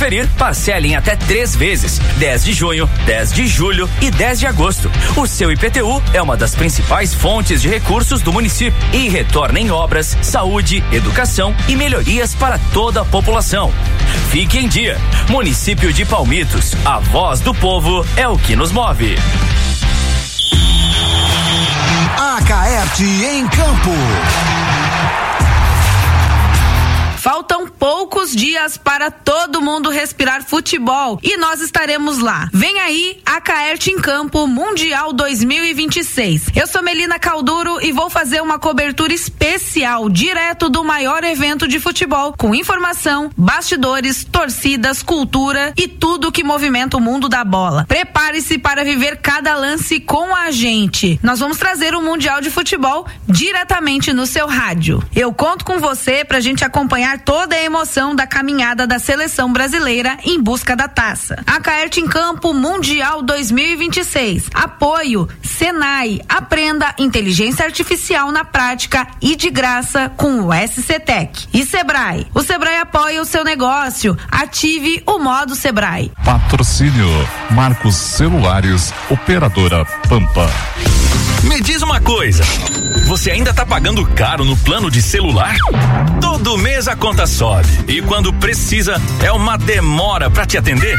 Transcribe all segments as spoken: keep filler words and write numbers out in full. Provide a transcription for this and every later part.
preferir, parcele em até três vezes, dez de junho, dez de julho e dez de agosto. O seu I P T U é uma das principais fontes de recursos do município e retorna em obras, saúde, educação e melhorias para toda a população. Fique em dia. Município de Palmitos, a voz do povo é o que nos move. A Caerte em campo. Faltam poucos dias para todo mundo respirar futebol e nós estaremos lá. Vem aí a Caerte em Campo Mundial dois mil e vinte e seis. Eu sou Melina Calduro e vou fazer uma cobertura especial direto do maior evento de futebol, com informação, bastidores, torcidas, cultura e tudo que movimenta o mundo da bola. Prepare-se para viver cada lance com a gente. Nós vamos trazer o Mundial de Futebol diretamente no seu rádio. Eu conto com você pra gente acompanhar toda a emoção da caminhada da seleção brasileira em busca da taça. A Caerte em Campo Mundial dois mil e vinte e seis. Apoio Senai. Aprenda inteligência artificial na prática e de graça com o S C Tech. E Sebrae. O Sebrae apoia o seu negócio. Ative o modo Sebrae. Patrocínio Marcos Celulares, operadora Pampa. Me diz uma coisa, você ainda tá pagando caro no plano de celular? Todo mês a conta sobe e quando precisa é uma demora pra te atender?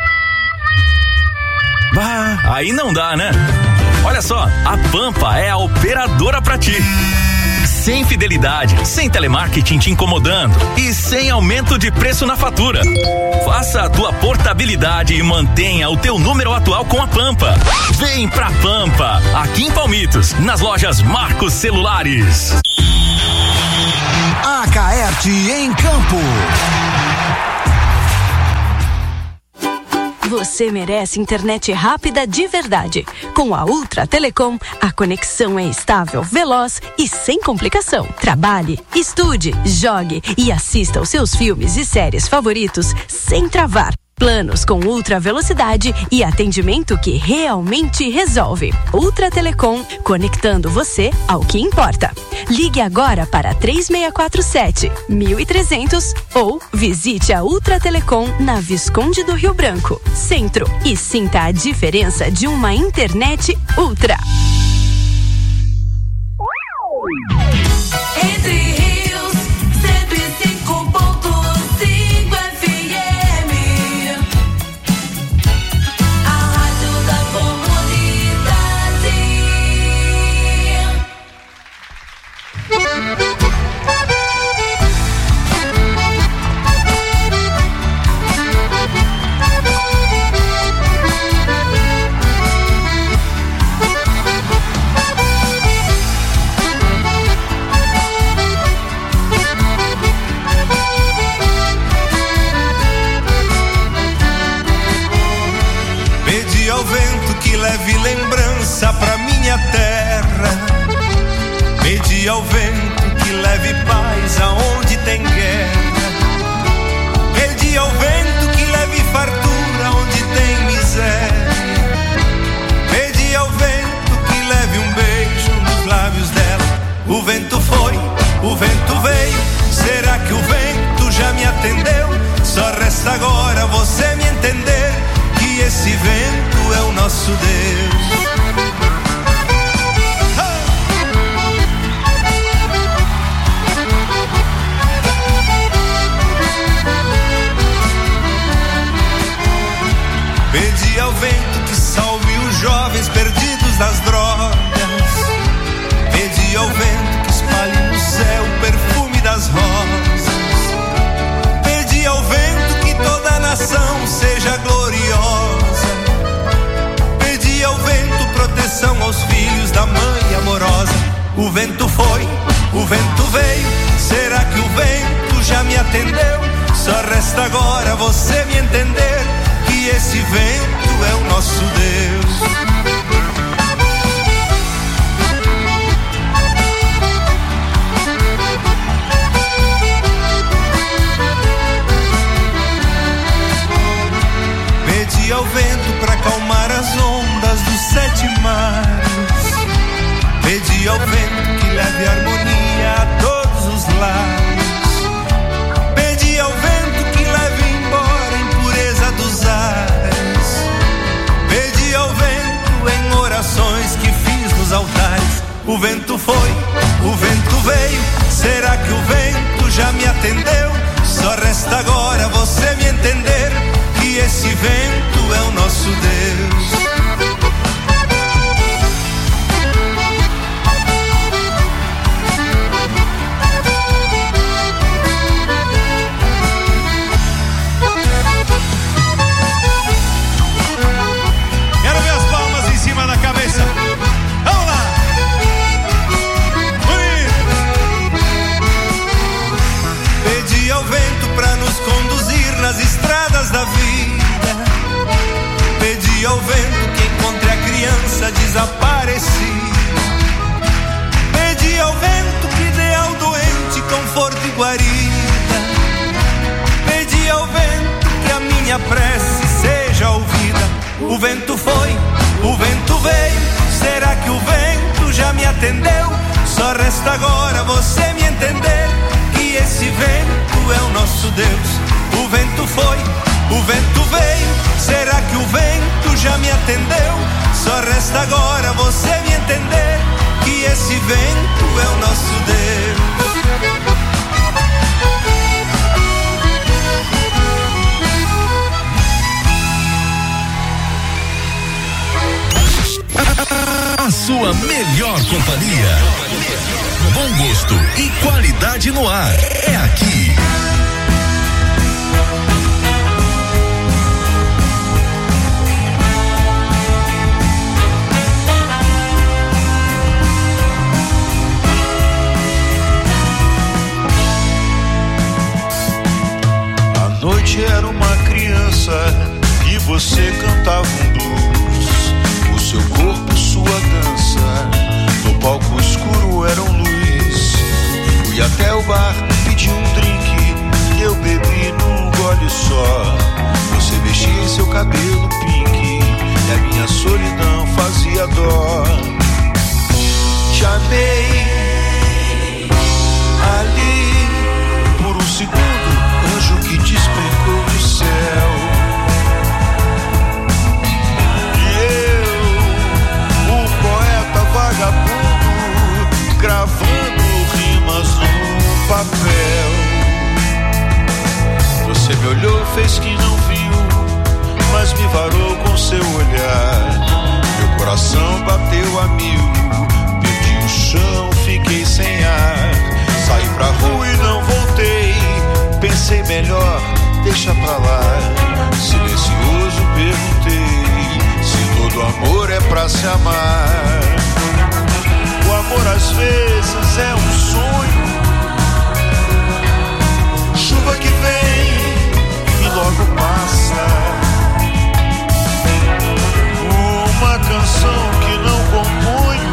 Bah, aí não dá, né? Olha só, a Pampa é a operadora pra ti. Sem fidelidade, sem telemarketing te incomodando e sem aumento de preço na fatura. Faça a tua portabilidade e mantenha o teu número atual com a Pampa. Vem pra Pampa, aqui em Palmitos, nas lojas Marcos Celulares. A Caerte em campo. Você merece internet rápida de verdade. Com a Ultra Telecom, a conexão é estável, veloz e sem complicação. Trabalhe, estude, jogue e assista aos seus filmes e séries favoritos sem travar. Planos com ultra velocidade e atendimento que realmente resolve. Ultra Telecom, conectando você ao que importa. Ligue agora para três seis quatro sete, um três zero zero ou visite a Ultra Telecom na Visconde do Rio Branco, Centro, e sinta a diferença de uma internet ultra. Entre Rios, cento e cinco ponto cinco F M. A rádio da comunidade. Pedi ao vento que leve lembrança pra minha terra. Pedi ao vento que leve paz aonde tem guerra. Pedi ao vento que leve fartura onde tem miséria. Pedi ao vento que leve um beijo nos lábios dela. O vento foi, o vento veio. Será que o vento já me atendeu? Só resta agora você me entender que esse vento é o nosso Deus. Pedi ao vento que salve os jovens perdidos nas drogas. Pedi ao vento que espalhe no céu o perfume das rosas. Pedi ao vento que toda a nação seja gloriosa. Pedi ao vento proteção aos filhos da mãe amorosa. O vento foi, o vento veio. Será que o vento já me atendeu? Só resta agora você me entender que esse vento é o nosso Deus. Pedi ao vento pra acalmar as ondas dos sete mares. Pedi ao vento que leve harmonia a todos os lares. Pedi ao vento que leve embora vento foi, o vento veio. Será que o vento já me atendeu? Só resta agora você me entender que esse vento é o nosso Deus. Quero ver as palmas em cima da cabeça. Vamos lá! Pedi ao vento pra nos conduzir nas estradas da vida. Pedi ao vento que encontre a criança desaparecida. Pedi ao vento que dê ao doente conforto e guarida. Pedi ao vento que a minha prece seja ouvida. O vento foi, o vento veio. Será que o vento já me atendeu? Só resta agora você me entender que esse vento é o nosso Deus. O vento foi, o vento veio. Será que o vento já me atendeu? Só resta agora você me entender que esse vento é o nosso Deus. A sua melhor companhia. Bom gosto e qualidade no ar. É aqui. A noite era uma criança e você cantava um blues. O seu corpo, sua dança, no palco escuro era um luz. Fui até o bar, pedi um drink e eu bebi num gole só. Você mexia em seu cabelo pink e a minha solidão fazia dó. Te amei ali por um segundo, anjo que despencou do céu. Vagabundo, gravando rimas no papel. Você me olhou, fez que não viu, mas me varou com seu olhar. Meu coração bateu a mil, perdi o chão, fiquei sem ar. Saí pra rua e não voltei, pensei melhor, deixa pra lá. Silencioso perguntei se todo amor é pra se amar. O amor às vezes é um sonho, chuva que vem e logo passa. Uma canção que não componho,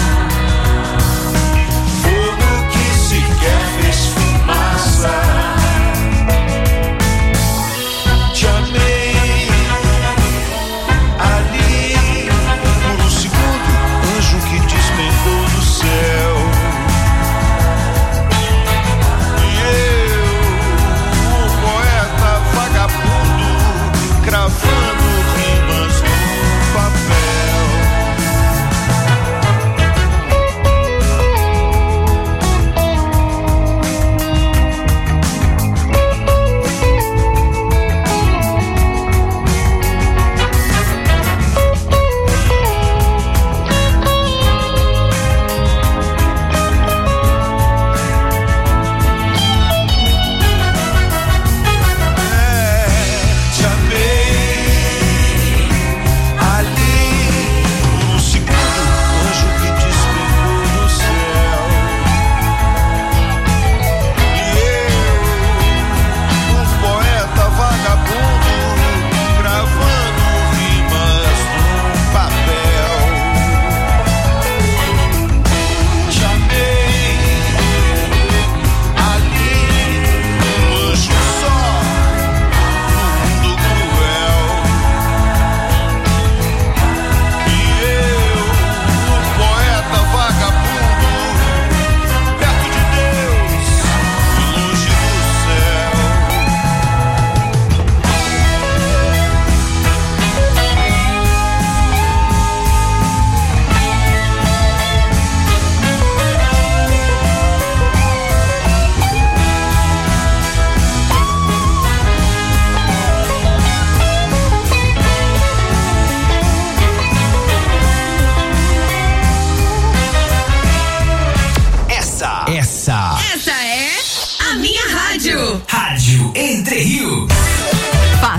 fogo que sequer fez fumaça. Te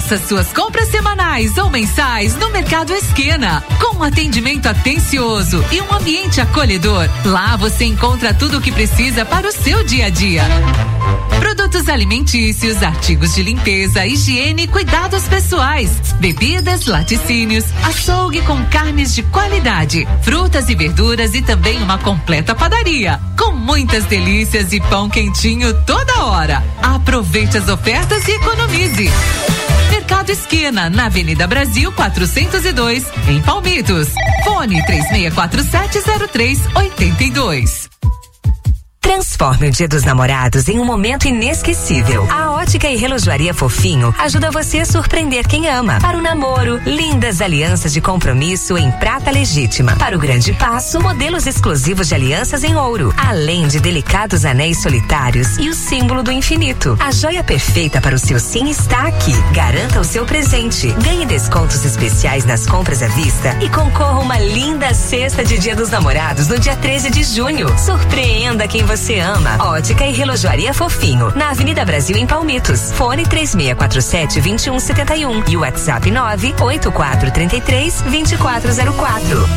Faça suas compras semanais ou mensais no Mercado Esquina, com um atendimento atencioso e um ambiente acolhedor. Lá você encontra tudo o que precisa para o seu dia a dia. Produtos alimentícios, artigos de limpeza, higiene e cuidados pessoais, bebidas, laticínios, açougue com carnes de qualidade, frutas e verduras e também uma completa padaria, com muitas delícias e pão quentinho toda hora. Aproveite as ofertas e economize. Mercado Esquina, na Avenida Brasil quatrocentos e dois, em Palmitos. Fone três seis quatro sete zero três oito dois. Transforme o Dia dos Namorados em um momento inesquecível. A Ótica e Relojoaria Fofinho ajuda você a surpreender quem ama. Para o namoro, lindas alianças de compromisso em prata legítima. Para o grande passo, modelos exclusivos de alianças em ouro. Além de delicados anéis solitários e o símbolo do infinito. A joia perfeita para o seu sim está aqui. Garanta o seu presente. Ganhe descontos especiais nas compras à vista e concorra a uma linda cesta de Dia dos Namorados no dia treze de junho. Surpreenda quem você Você ama. Ótica e Relojoaria Fofinho, na Avenida Brasil em Palmitos. Fone três seis quatro sete dois um sete um e o WhatsApp nove oito quatro três três dois quatro zero quatro.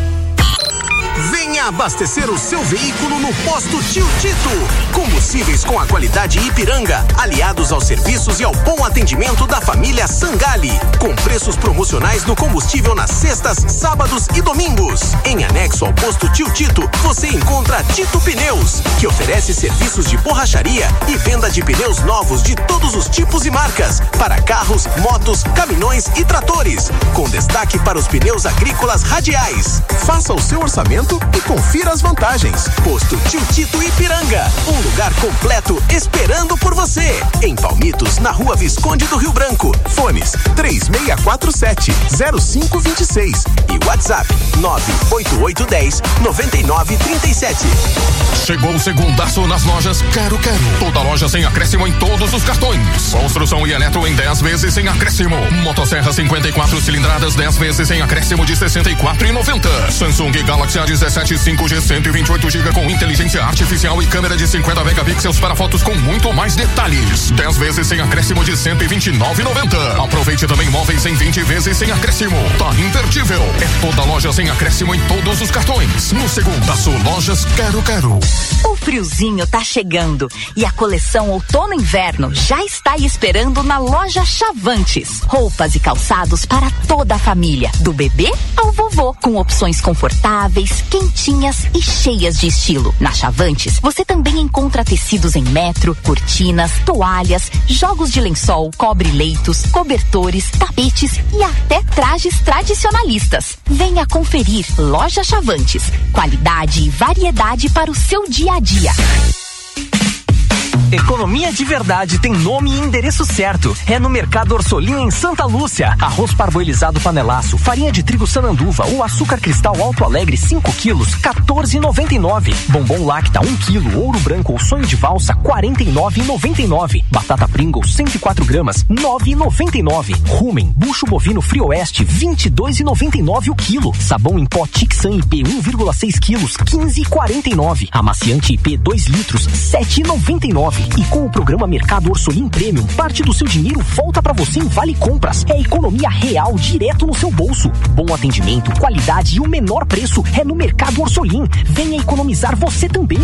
Venha abastecer o seu veículo no Posto Tio Tito. Combustíveis com a qualidade Ipiranga, aliados aos serviços e ao bom atendimento da família Sangali. Com preços promocionais no combustível nas sextas, sábados e domingos. Em anexo ao Posto Tio Tito, você encontra Tito Pneus, que oferece serviços de borracharia e venda de pneus novos de todos os tipos e marcas, para carros, motos, caminhões e tratores, com destaque para os pneus agrícolas radiais. Faça o seu orçamento e confira as vantagens. Posto Tio Tito Ipiranga, um lugar completo esperando por você. Em Palmitos, na Rua Visconde do Rio Branco. Fones três seis quatro sete zero cinco dois seis e WhatsApp nove oito oito um zero nove nove três sete. Chegou o segundaço nas lojas Quero Quero. Toda loja sem acréscimo em todos os cartões. Construção e eletro em dez vezes sem acréscimo. Motosserra cinquenta e quatro cilindradas dez vezes sem acréscimo de sessenta e quatro reais e noventa centavos. Samsung Galaxy A dezessete cinco G cento e vinte e oito gigabytes com inteligência artificial e câmera de cinquenta megapixels para fotos com muito mais detalhes. dez vezes sem acréscimo de cento e vinte e nove reais e noventa centavos. Aproveite também móveis em vinte vezes sem acréscimo. Tá imperdível. É toda loja sem acréscimo em todos os cartões. No Segundaço, lojas Quero Quero. O friozinho tá chegando e a coleção outono-inverno já está aí esperando na loja Chavantes. Roupas e calçados para toda a família, do bebê ao vovô, com opções confortáveis, quentinhas e cheias de estilo. Na Chavantes, você também encontra tecidos em metro, cortinas, toalhas, jogos de lençol, cobre-leitos, cobertores, tapetes e até trajes tradicionalistas. Venha conferir Loja Chavantes. Qualidade e variedade para o seu dia a dia. Economia de verdade tem nome e endereço certo. É no Mercado Orsolim em Santa Lúcia. Arroz parboilizado panelaço, farinha de trigo Sananduva ou açúcar cristal Alto Alegre cinco quilos, quatorze reais e noventa e nove centavos. Bombom Lacta um quilo, ouro branco ou sonho de valsa, quarenta e nove reais e noventa e nove centavos. Batata Pringles cento e quatro gramas, nove reais e noventa e nove centavos. Rumen, bucho bovino Frio Oeste, vinte e dois reais e noventa e nove centavos o quilo. Sabão em pó Tixan I P um vírgula seis quilos, quinze reais e quarenta e nove centavos. Amaciante I P dois litros, sete reais e noventa e nove centavos. E com o programa Mercado Orsolim Premium, parte do seu dinheiro volta pra você em Vale Compras. É economia real direto no seu bolso. Bom atendimento, qualidade e o menor preço é no Mercado Orsolim. Venha economizar você também.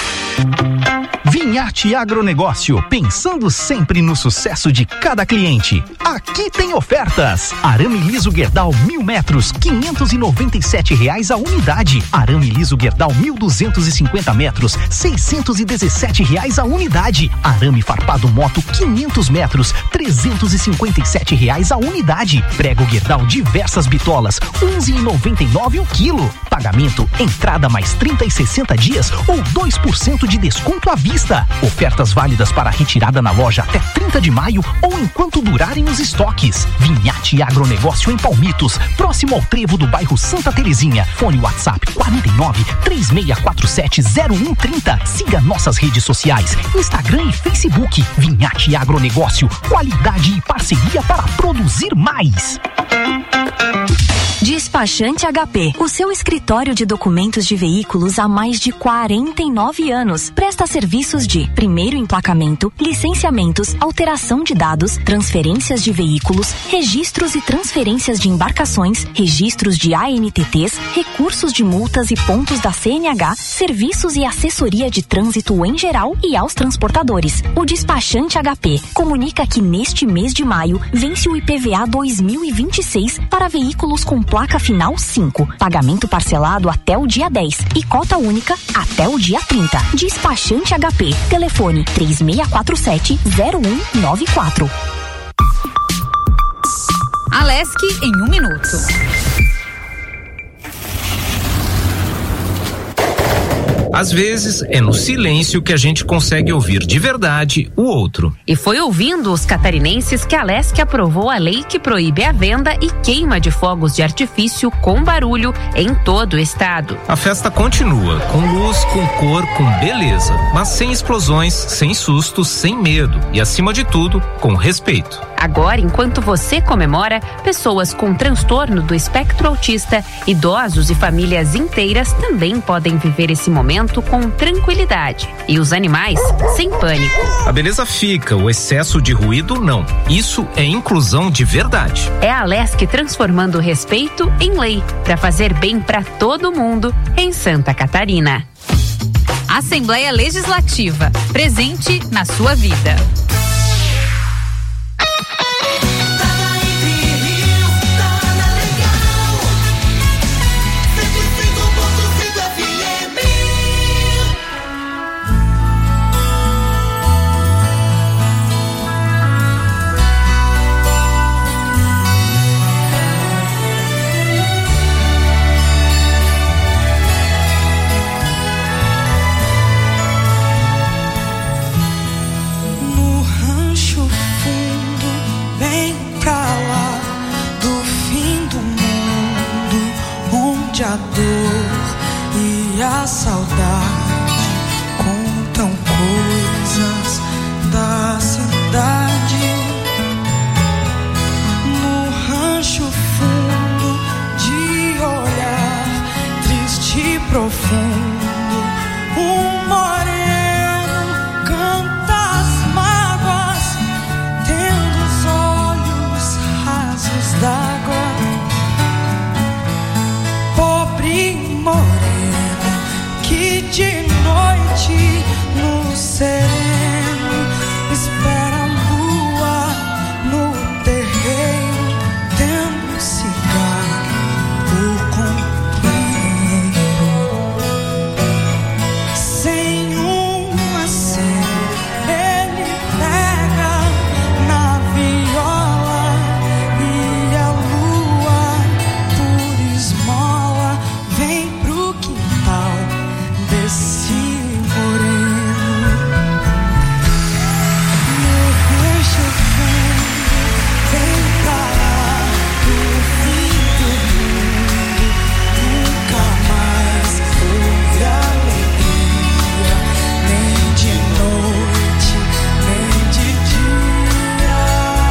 Vinhate Agronegócio, pensando sempre no sucesso de cada cliente. Aqui tem ofertas. Arame liso Gerdau mil metros, quinhentos e noventa e sete reais a unidade. Arame liso Gerdau mil duzentos e cinquenta metros, seiscentos e dezessete reais a unidade. Arame farpado moto quinhentos metros, trezentos e cinquenta e sete reais a unidade. Prego Gerdau diversas bitolas, onze reais e noventa e nove o quilo. Pagamento, entrada mais trinta e sessenta dias ou dois por cento de desconto à vista. Ofertas válidas para retirada na loja até trinta de maio ou enquanto durarem os estoques. Vinhate Agronegócio em Palmitos, próximo ao trevo do bairro Santa Terezinha. Fone WhatsApp quarenta e nove, três seis quatro sete, zero um trinta. Siga nossas redes sociais, Instagram e Facebook. Vinhate Agronegócio, qualidade e parceria para produzir mais. Despachante H P, o seu escritório de documentos de veículos há mais de quarenta e nove anos. Presta serviços de primeiro emplacamento, licenciamentos, alteração de dados, transferências de veículos, registros e transferências de embarcações, registros de A N T Ts, recursos de multas e pontos da C N H, serviços e assessoria de trânsito em geral e aos transportadores. O Despachante H P comunica que neste mês de maio vence o I P V A dois mil e vinte e seis para veículos com placa final cinco. Pagamento parcelado até o dia dez e cota única até o dia trinta. Despachante H P. Telefone três seis quatro sete zero um nove quatro. Alesc em um minuto. Às vezes, é no silêncio que a gente consegue ouvir de verdade o outro. E foi ouvindo os catarinenses que a Alesc aprovou a lei que proíbe a venda e queima de fogos de artifício com barulho em todo o estado. A festa continua, com luz, com cor, com beleza, mas sem explosões, sem sustos, sem medo e, acima de tudo, com respeito. Agora, enquanto você comemora, pessoas com transtorno do espectro autista, idosos e famílias inteiras também podem viver esse momento com tranquilidade. E os animais, sem pânico. A beleza fica, o excesso de ruído não. Isso é inclusão de verdade. É a Alesc transformando o respeito em lei, para fazer bem para todo mundo em Santa Catarina. Assembleia Legislativa, presente na sua vida. A dor e a saudade contam coisas da cidade. No rancho fundo de olhar triste e profundo, um moreno canta as mágoas, tendo os olhos rasos d'água. Moreno que de noite no sereno espera a lua no terreiro, tendo cigarro o companheiro. Sem um aceno ele pega na viola e a lua por esmola vem pro quintal desse moreno. No rancho fundo, vem pra lá do fim do mundo. Nunca mais houve alegria, nem de noite, nem de dia.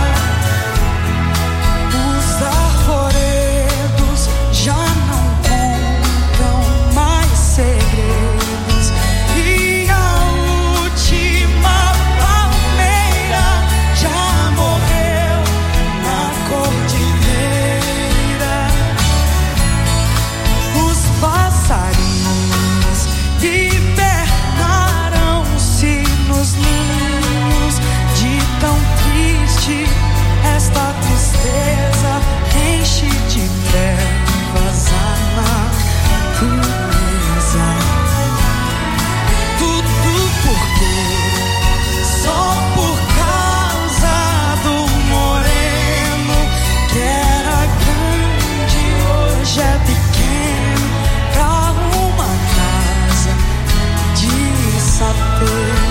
Os arvoredos já não contam mais segredos e a última palmeira já morreu na cordilheira. Os passarinhos hibernaram-se nos ninhos, de tão triste esta tristeza enche de trevas a natureza. Tudo porque só por causa do moreno, que era grande, hoje é pequeno, pra uma casa de saber.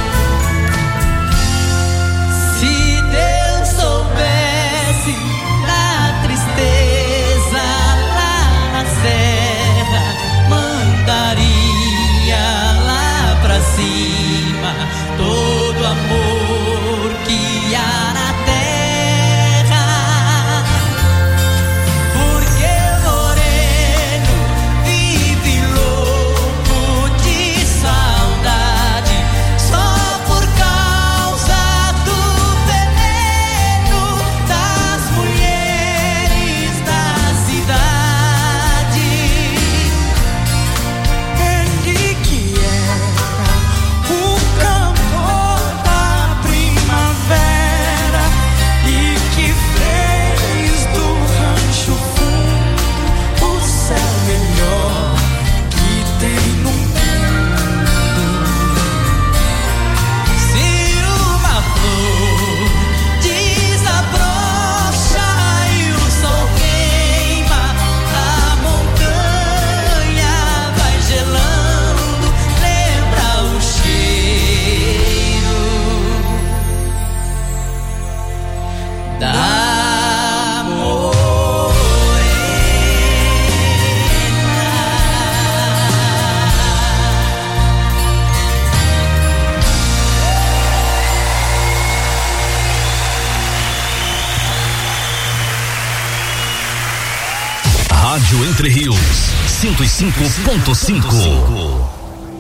Se Deus soubesse da tristeza lá na serra, mandaria lá pra cima todo amor que há na terra. Porque moreno Rádio Entre Rios, cento e cinco ponto cinco.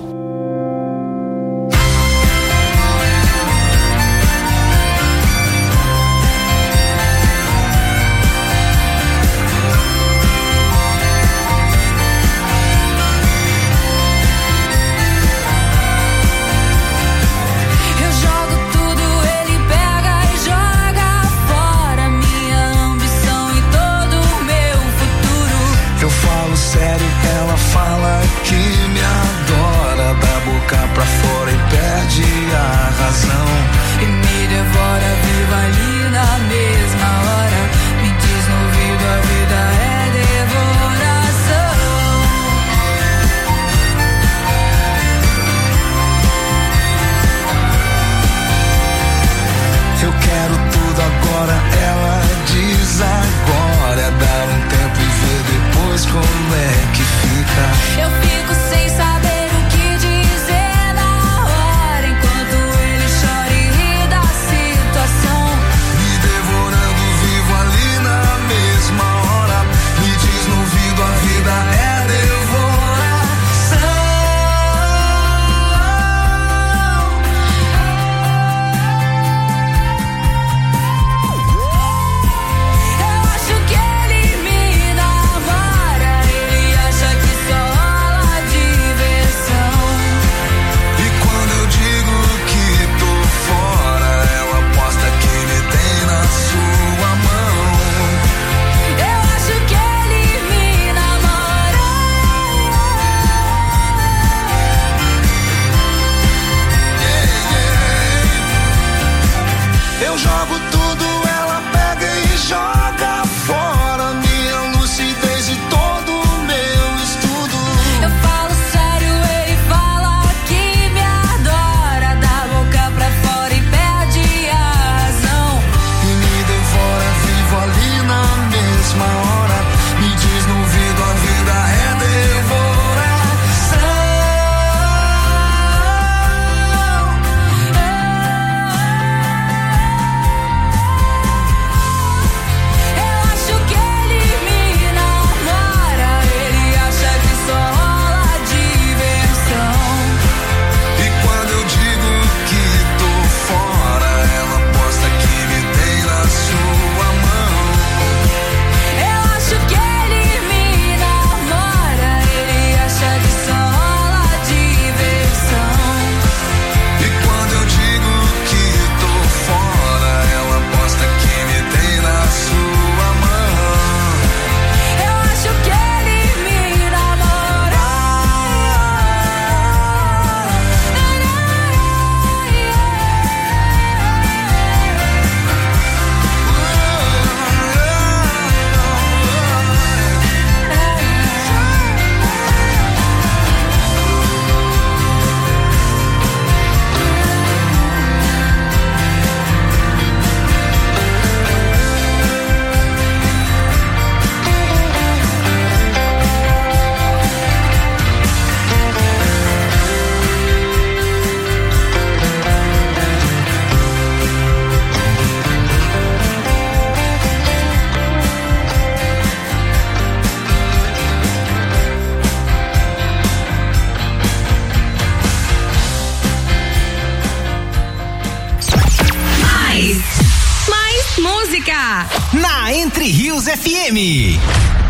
Na Entre Rios F M.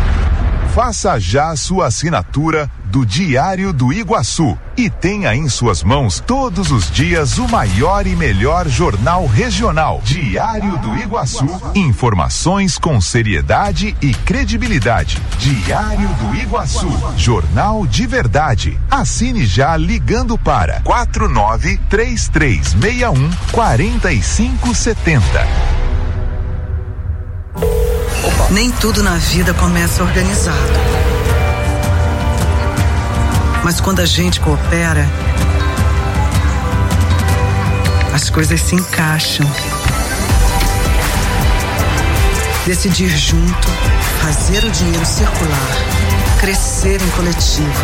Faça já a sua assinatura do Diário do Iguaçu e tenha em suas mãos todos os dias o maior e melhor jornal regional. Diário do Iguaçu. Informações com seriedade e credibilidade. Diário do Iguaçu. Jornal de verdade. Assine já ligando para quatro nove três três seis um quatro cinco sete zero. Nem tudo na vida começa organizado. Mas quando a gente coopera, as coisas se encaixam. Decidir junto, fazer o dinheiro circular, crescer em coletivo.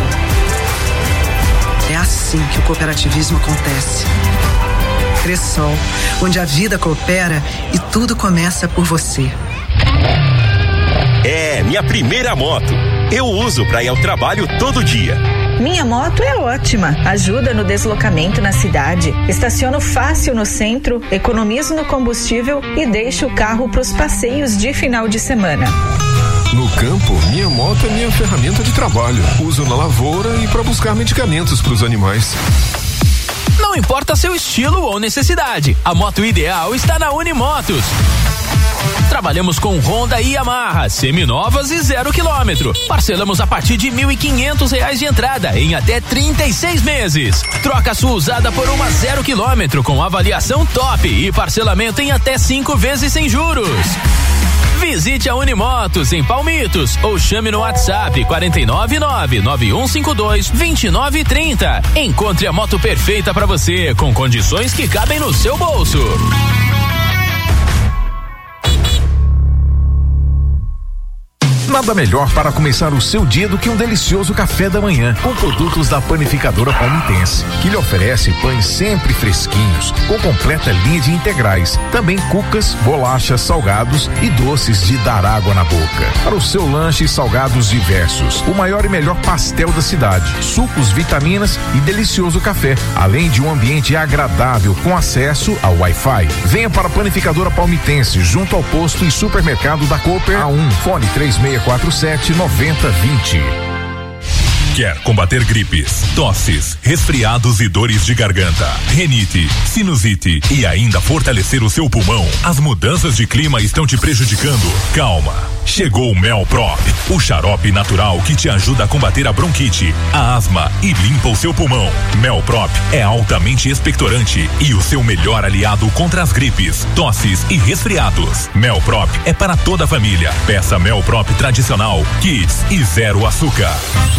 É assim que o cooperativismo acontece. Cressol, onde a vida coopera e tudo começa por você. É, minha primeira moto. Eu uso para ir ao trabalho todo dia. Minha moto é ótima, ajuda no deslocamento na cidade, estaciono fácil no centro, economizo no combustível e deixo o carro para os passeios de final de semana. No campo, minha moto é minha ferramenta de trabalho. Uso na lavoura e para buscar medicamentos para os animais. Não importa seu estilo ou necessidade, a moto ideal está na Unimotos. Trabalhamos com Honda e Yamaha, seminovas e zero quilômetro. Parcelamos a partir de mil e quinhentos reais de entrada em até trinta e seis meses. Troca sua usada por uma zero quilômetro com avaliação top e parcelamento em até cinco vezes sem juros. Visite a Unimotos em Palmitos ou chame no WhatsApp quatro nove nove, nove um cinco dois, dois nove três zero. Encontre a moto perfeita para você com condições que cabem no seu bolso. Nada melhor para começar o seu dia do que um delicioso café da manhã com produtos da panificadora Palmitense, que lhe oferece pães sempre fresquinhos, com completa linha de integrais, também cucas, bolachas, salgados e doces de dar água na boca. Para o seu lanche e salgados diversos, o maior e melhor pastel da cidade, sucos, vitaminas e delicioso café, além de um ambiente agradável com acesso ao Wi-Fi. Venha para a panificadora Palmitense, junto ao posto e supermercado da Cooper A um, fone três seis quatro sete, nove zero dois zero. Quer combater gripes, tosses, resfriados e dores de garganta, rinite, sinusite e ainda fortalecer o seu pulmão? As mudanças de clima estão te prejudicando? Calma! Chegou o Melprop, o xarope natural que te ajuda a combater a bronquite, a asma e limpa o seu pulmão. Melprop é altamente expectorante e o seu melhor aliado contra as gripes, tosses e resfriados. Melprop é para toda a família. Peça Melprop tradicional, Kids e zero açúcar.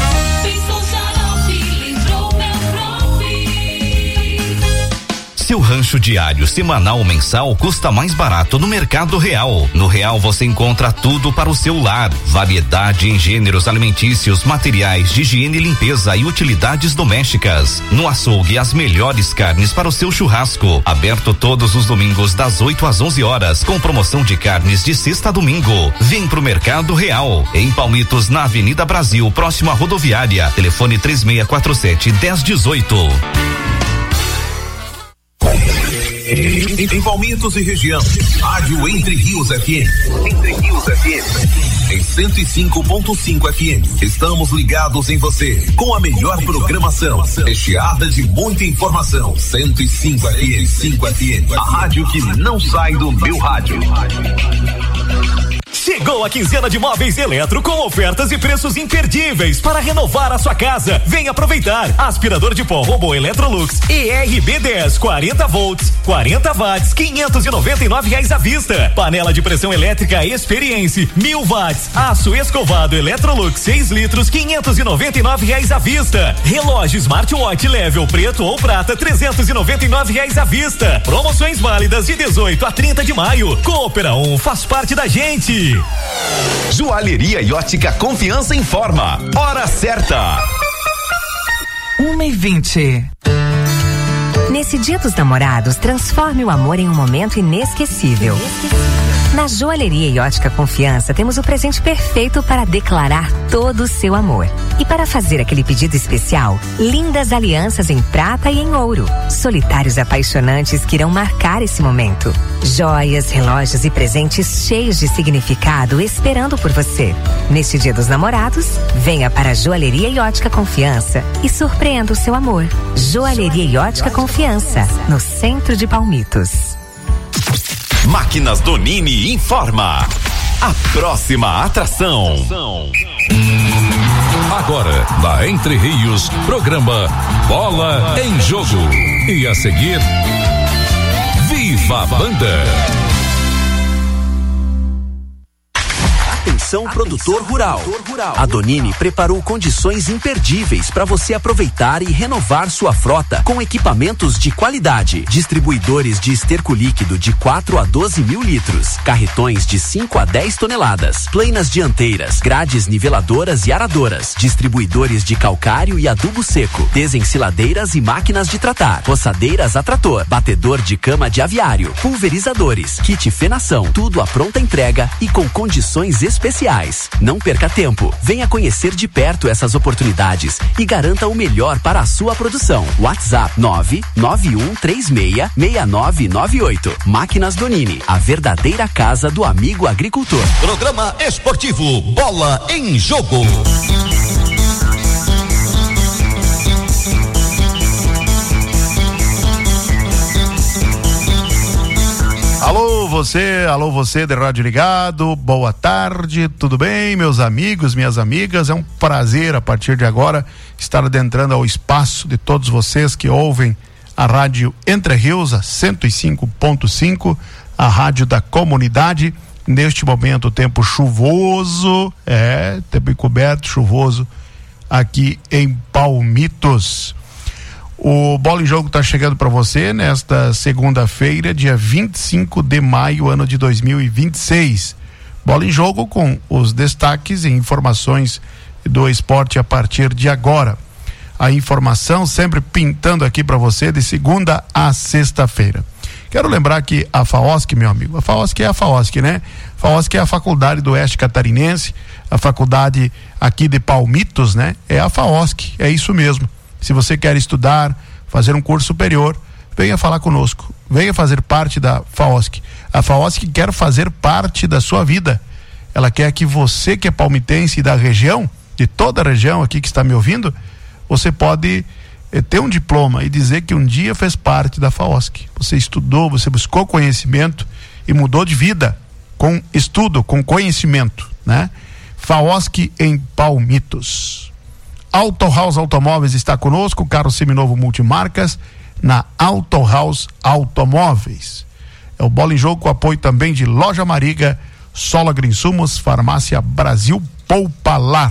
Seu rancho diário, semanal ou mensal custa mais barato no Mercado Real. No Real você encontra tudo para o seu lar. Variedade em gêneros alimentícios, materiais de higiene e limpeza e utilidades domésticas. No açougue, as melhores carnes para o seu churrasco. Aberto todos os domingos das oito às onze horas, com promoção de carnes de sexta a domingo. Vem pro Mercado Real. Em Palmitos, na Avenida Brasil, próximo à rodoviária. Telefone três seis quatro sete, um zero um oito. Em Palmitos e região, Rádio Entre Rios F M. Entre Rios F M. Em cento e cinco ponto cinco F M. Estamos ligados em você, com a melhor programação, recheada de muita informação. cento e cinco F M. cinco F M. A rádio que não sai do meu rádio. Chegou a quinzena de móveis Eletro com ofertas e preços imperdíveis para renovar a sua casa. Vem aproveitar. Aspirador de pó robô Electrolux E R B dez, quarenta volts, quarenta watts, quinhentos e noventa e nove reais à vista. Panela de pressão elétrica Experience, mil watts. Aço escovado Electrolux seis litros, quinhentos e noventa e nove reais à vista. Relógio Smartwatch Level preto ou prata, trezentos e noventa e nove reais à vista. Promoções válidas de dezoito a trinta de maio. Coopera um faz parte da gente. Joalheria e ótica Confiança informa. Hora certa. Uma e vinte. Nesse Dia dos Namorados, transforme o amor em um momento inesquecível. Na Joalheria e Ótica Confiança, temos o presente perfeito para declarar todo o seu amor. E para fazer aquele pedido especial, lindas alianças em prata e em ouro. Solitários apaixonantes que irão marcar esse momento. Joias, relógios e presentes cheios de significado esperando por você. Neste Dia dos Namorados, venha para a Joalheria e Ótica Confiança e surpreenda o seu amor. Joalheria e Ótica Confiança, no centro de Palmitos. Máquinas Donini informa. A próxima atração. Agora, na Entre Rios, programa Bola em Jogo. E a seguir, Viva a Banda. Atenção, produtor rural. A Donini preparou condições imperdíveis para você aproveitar e renovar sua frota com equipamentos de qualidade. Distribuidores de esterco líquido de quatro a doze mil litros, carretões de cinco a dez toneladas, planas dianteiras, grades niveladoras e aradoras, distribuidores de calcário e adubo seco, desensiladeiras e máquinas de tratar, roçadeiras a trator, batedor de cama de aviário, pulverizadores, kit fenação, tudo à pronta entrega e com condições especiais. especiais. Não perca tempo. Venha conhecer de perto essas oportunidades e garanta o melhor para a sua produção. WhatsApp nove nove um três seis seis nove nove oito. Máquinas Donini, a verdadeira casa do amigo agricultor. Programa Esportivo Bola em Jogo. Alô você, alô você de rádio ligado, boa tarde, tudo bem meus amigos, minhas amigas, é um prazer a partir de agora estar adentrando ao espaço de todos vocês que ouvem a rádio Entre Rios, a cento e cinco ponto cinco, a rádio da comunidade, neste momento tempo chuvoso, é, tempo encoberto, chuvoso aqui em Palmitos. O Bola em Jogo está chegando para você nesta segunda-feira, dia vinte e cinco de maio, ano de dois mil e vinte e seis. Bola em Jogo com os destaques e informações do esporte a partir de agora. A informação sempre pintando aqui para você de segunda a sexta-feira. Quero lembrar que a FAOSC, meu amigo, a FAOSC é a FAOSC, né? A FAOSC é a Faculdade do Oeste Catarinense, a faculdade aqui de Palmitos, né? É a FAOSC, é isso mesmo. Se você quer estudar, fazer um curso superior, venha falar conosco, venha fazer parte da FAOSC. A FAOSC quer fazer parte da sua vida. Ela quer que você que é palmitense da região, de toda a região aqui que está me ouvindo, você pode eh, ter um diploma e dizer que um dia fez parte da FAOSC. Você estudou, você buscou conhecimento e mudou de vida com estudo, com conhecimento, né? FAOSC em Palmitos. Auto House Automóveis está conosco, carro seminovo multimarcas na Auto House Automóveis. É o Bola em Jogo com apoio também de Loja Mariga, Solo Agroinsumos, Farmácia Brasil Poupalar.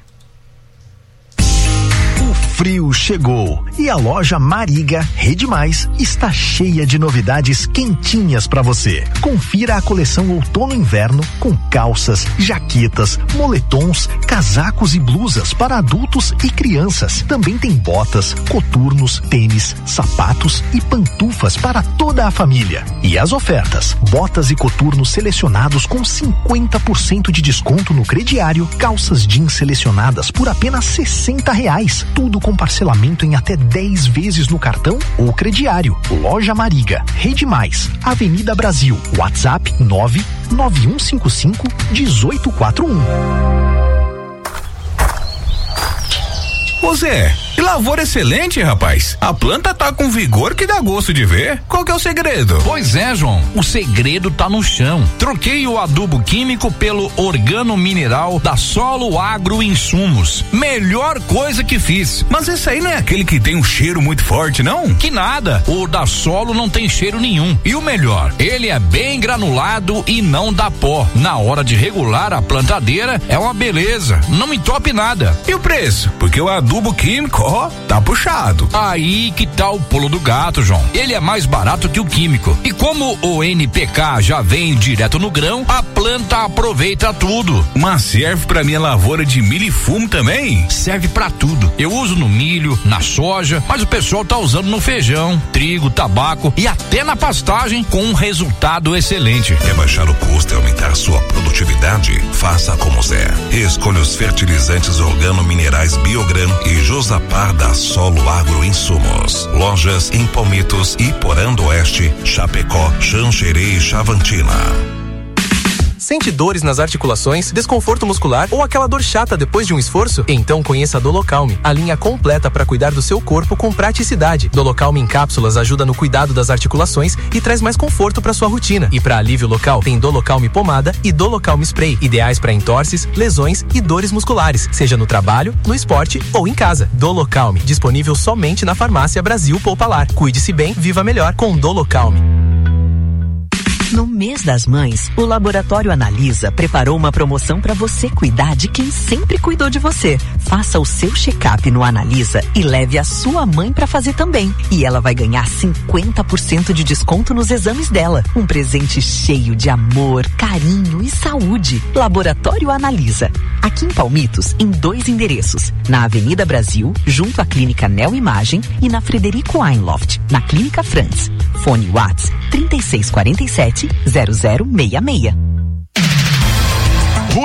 O frio chegou e a loja Mariga Rede Mais está cheia de novidades quentinhas para você. Confira a coleção outono-inverno com calças, jaquetas, moletons, casacos e blusas para adultos e crianças. Também tem botas, coturnos, tênis, sapatos e pantufas para toda a família. E as ofertas: botas e coturnos selecionados com cinquenta por cento de desconto no crediário, calças jeans selecionadas por apenas sessenta reais. Tudo com parcelamento em até dez vezes no cartão ou crediário. Loja Mariga, Rede Mais, Avenida Brasil, WhatsApp nove nove um cinco cinco um oito quatro um. Ô Zé, que lavoura excelente, rapaz. A planta tá com vigor que dá gosto de ver. Qual que é o segredo? Pois é, João, o segredo tá no chão. Troquei o adubo químico pelo organo mineral da Solo Agroinsumos. Melhor coisa que fiz. Mas esse aí não é aquele que tem um cheiro muito forte, não? Que nada, o da Solo não tem cheiro nenhum. E o melhor, ele é bem granulado e não dá pó. Na hora de regular a plantadeira, é uma beleza, não entope nada. E o preço? Porque o adubo químico, ó, tá puxado. Aí que tá o pulo do gato, João. Ele é mais barato que o químico. E como o N P K já vem direto no grão, a planta aproveita tudo. Mas serve pra minha lavoura de milho e fumo também? Serve pra tudo. Eu uso no milho, na soja, mas o pessoal tá usando no feijão, trigo, tabaco e até na pastagem com um resultado excelente. Quer baixar o custo e aumentar sua produtividade? Faça como Zé. Escolha os fertilizantes organo-minerais Biogran e Josapar da Solo Agroinsumos. Lojas em Palmitos e Porã do Oeste, Chapecó, Xanxerê e Chavantina. Sente dores nas articulações, desconforto muscular ou aquela dor chata depois de um esforço? Então conheça a Dolocalme, a linha completa para cuidar do seu corpo com praticidade. Dolocalme em cápsulas ajuda no cuidado das articulações e traz mais conforto para sua rotina. E para alívio local, tem Dolocalme pomada e Dolocalme spray, ideais para entorses, lesões e dores musculares, seja no trabalho, no esporte ou em casa. Dolocalme, disponível somente na Farmácia Brasil Poupalar. Cuide-se bem, viva melhor com Dolocalme. No mês das mães, o Laboratório Analisa preparou uma promoção para você cuidar de quem sempre cuidou de você. Faça o seu check-up no Analisa e leve a sua mãe para fazer também. E ela vai ganhar cinquenta por cento de desconto nos exames dela. Um presente cheio de amor, carinho e saúde. Laboratório Analisa. Aqui em Palmitos, em dois endereços. Na Avenida Brasil, junto à Clínica Neo Imagem, e na Frederico Einloft, na Clínica Franz. Fone WhatsApp trinta e seis quarenta e sete zero zero seis seis.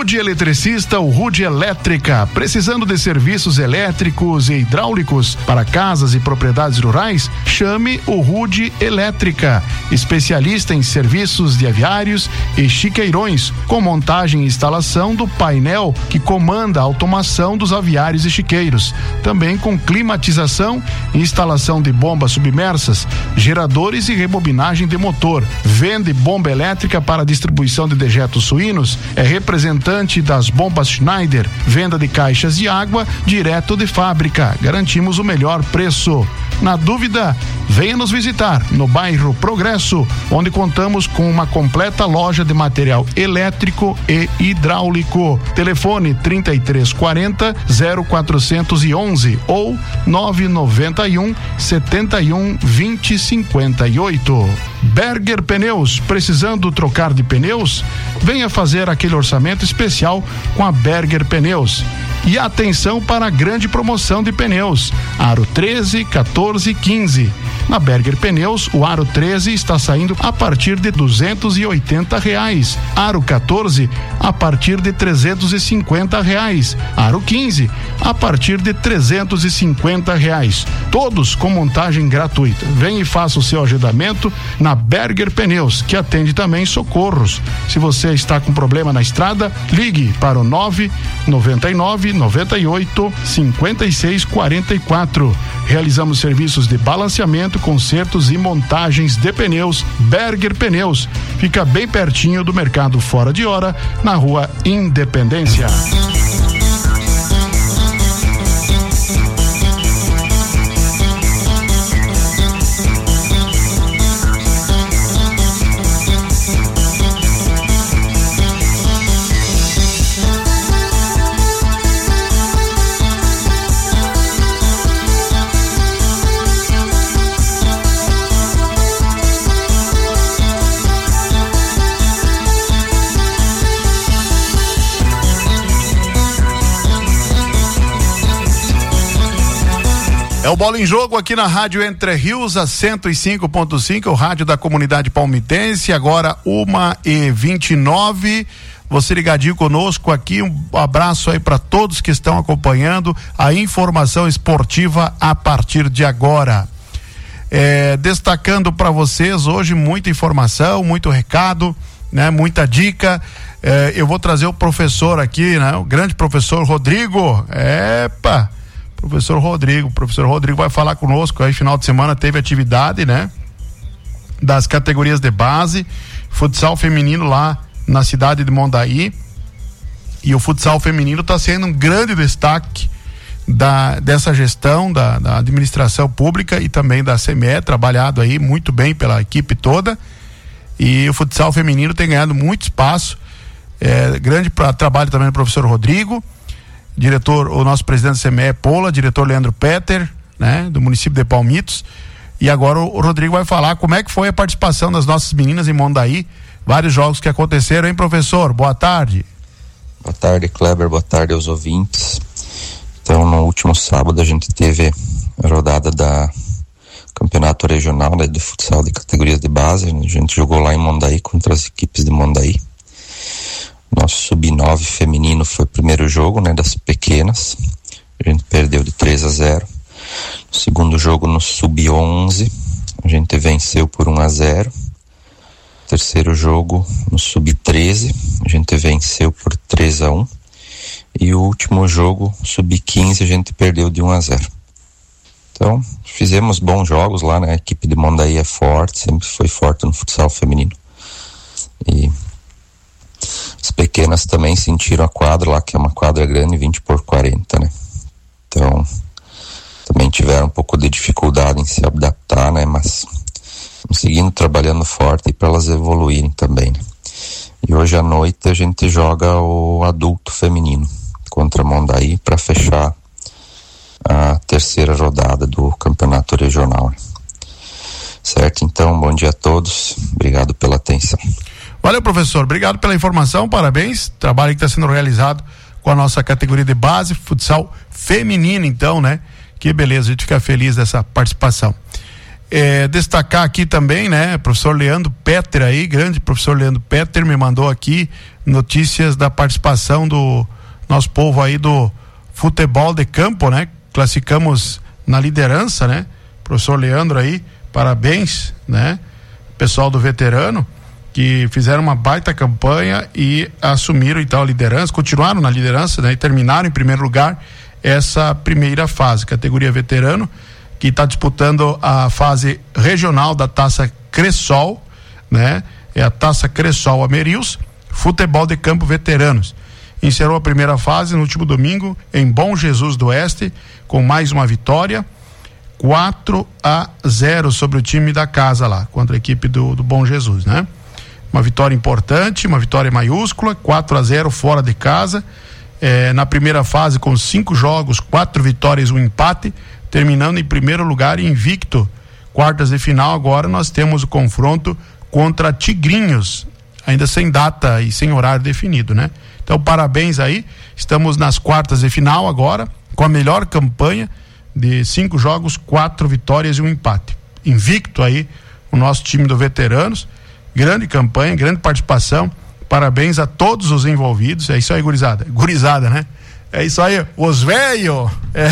Rude Eletricista, o Rude Elétrica. Precisando de serviços elétricos e hidráulicos para casas e propriedades rurais? Chame o Rude Elétrica. Especialista em serviços de aviários e chiqueirões, com montagem e instalação do painel que comanda a automação dos aviários e chiqueiros. Também com climatização, instalação de bombas submersas, geradores e rebobinagem de motor. Vende bomba elétrica para distribuição de dejetos suínos. É representante das bombas Schneider. Venda de caixas de água direto de fábrica. Garantimos o melhor preço. Na dúvida, venha nos visitar no bairro Progresso, onde contamos com uma completa loja de material elétrico e hidráulico. Telefone trinta e três quarenta, zero quatrocentos e onze ou nove noventa e um, setenta e um, vinte, cinquenta e oito. Berger Pneus, precisando trocar de pneus? Venha fazer aquele orçamento especial com a Berger Pneus. E atenção para a grande promoção de pneus: aro treze, quatorze e quinze. Na Berger Pneus, o aro treze está saindo a partir de duzentos e oitenta reais. Aro quatorze a partir de trezentos e cinquenta reais. Aro quinze a partir de trezentos e cinquenta reais. Todos com montagem gratuita. Venha e faça o seu agendamento na Berger Pneus, que atende também socorros. Se você está com problema na estrada, ligue para o nove noventa e nove, noventa e oito, cinquenta e seis, quarenta e quatro. Realizamos serviços de balanceamento, consertos e montagens de pneus. Berger Pneus fica bem pertinho do Mercado Fora de Hora, na Rua Independência. É o Bola em Jogo aqui na Rádio Entre Rios, a cento e cinco ponto cinco, o rádio da comunidade palmitense. Agora uma e vinte e nove. Você ligadinho conosco aqui, um abraço aí para todos que estão acompanhando a informação esportiva a partir de agora. É, destacando para vocês hoje muita informação, muito recado, né? Muita dica. É, eu vou trazer o professor aqui, né? O grande professor Rodrigo. Epa! Professor Rodrigo, o professor Rodrigo vai falar conosco. Aí final de semana teve atividade, né? Das categorias de base, futsal feminino lá na cidade de Mondaí. E o futsal feminino está sendo um grande destaque da, dessa gestão da, da administração pública e também da C M E, trabalhado aí muito bem pela equipe toda. E o futsal feminino tem ganhado muito espaço. É, grande pra, trabalho também do professor Rodrigo. Diretor, o nosso presidente da C M E Pola, diretor Leandro Peter, né, do município de Palmitos. E agora o, o Rodrigo vai falar como é que foi a participação das nossas meninas em Mondaí, vários jogos que aconteceram, hein, professor? Boa tarde. Boa tarde, Kleber, boa tarde aos ouvintes. Então, no último sábado a gente teve a rodada da campeonato regional, né, de futsal de categorias de base. A gente jogou lá em Mondaí contra as equipes de Mondaí. Nosso sub nove feminino foi o primeiro jogo, né, das pequenas. A gente perdeu de três a zero. No segundo jogo, no sub onze, a gente venceu por um a zero. Terceiro jogo, no sub treze, a gente venceu por três a um. E o último jogo, sub quinze, a gente perdeu de um a zero. Então, fizemos bons jogos lá, né? A equipe de Mondaí é forte, sempre foi forte no futsal feminino. E as pequenas também sentiram a quadra lá, que é uma quadra grande, vinte por quarenta, né? Então, também tiveram um pouco de dificuldade em se adaptar, né? Mas seguindo trabalhando forte para elas evoluírem também, né? E hoje à noite a gente joga o adulto feminino contra Mondaí para fechar a terceira rodada do campeonato regional, né? Certo? Então, bom dia a todos, obrigado pela atenção. Valeu, professor, obrigado pela informação, parabéns, trabalho que está sendo realizado com a nossa categoria de base, futsal feminino, então, né? Que beleza, a gente fica feliz dessa participação. É, destacar aqui também, né, professor Leandro Petter aí, grande professor Leandro Petter, me mandou aqui notícias da participação do nosso povo aí do futebol de campo, né? Classificamos na liderança, né? Professor Leandro aí, parabéns, né? Pessoal do veterano, que fizeram uma baita campanha e assumiram então a liderança, continuaram na liderança, né? E terminaram em primeiro lugar essa primeira fase, categoria veterano, que está disputando a fase regional da Taça Cressol, né? É a Taça Cressol Amerils, futebol de campo veteranos. Encerrou a primeira fase no último domingo em Bom Jesus do Oeste, com mais uma vitória, quatro a zero sobre o time da casa lá, contra a equipe do, do Bom Jesus, né? Uma vitória importante, uma vitória maiúscula, quatro a zero fora de casa, eh, na primeira fase com cinco jogos, quatro vitórias, um empate, terminando em primeiro lugar invicto. Quartas de final, agora nós temos o confronto contra Tigrinhos, ainda sem data e sem horário definido, né? Então, parabéns aí, estamos nas quartas de final agora, com a melhor campanha de cinco jogos, quatro vitórias e um empate. Invicto aí o nosso time do veteranos, grande campanha, grande participação, parabéns a todos os envolvidos, é isso aí, gurizada, gurizada, né? É isso aí, os velhos, é.